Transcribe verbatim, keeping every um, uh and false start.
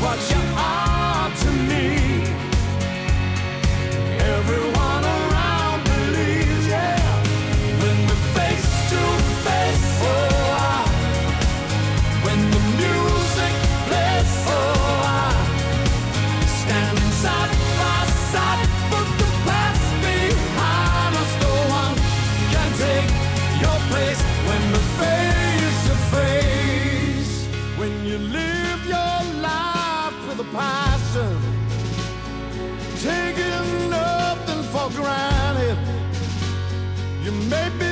what you are to me. Everyone around believes, yeah. When we're face to face, oh, I, when the music plays, oh, I, standing side by side, put the past behind us. No one can take your place when we're face to face. When you live your life with a passion, taking nothing for granted, you may be